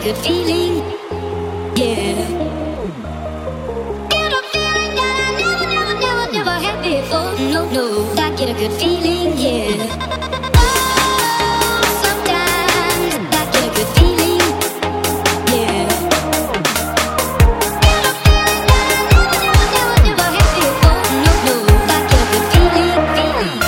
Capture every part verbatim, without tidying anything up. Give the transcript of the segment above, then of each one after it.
good feeling, yeah. Get a feeling that I never, never, never, never had before. No, no, I get a good feeling, yeah. Oh, sometimes I get a good feeling, yeah. Get a feeling that I never, never, never, never had before. No, no, I get a good feeling, feeling.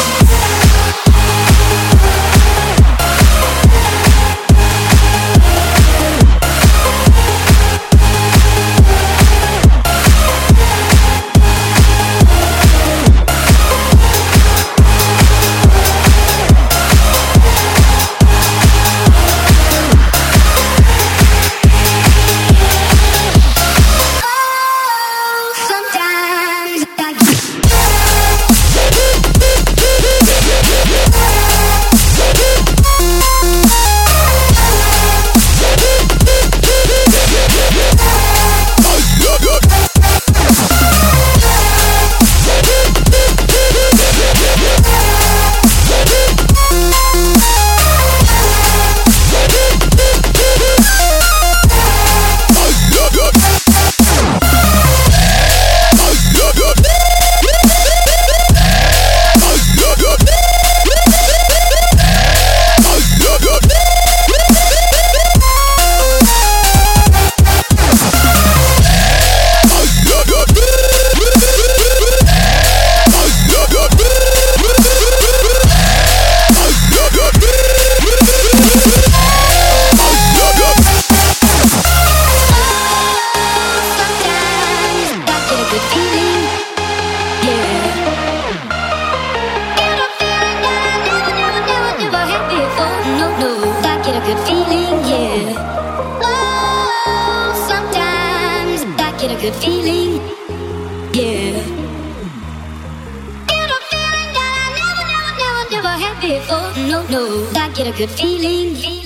Good feeling, yeah. Oh, sometimes I get a good feeling, yeah. Get a feeling that I never, never, never, never had before. No, no, I get a good feeling.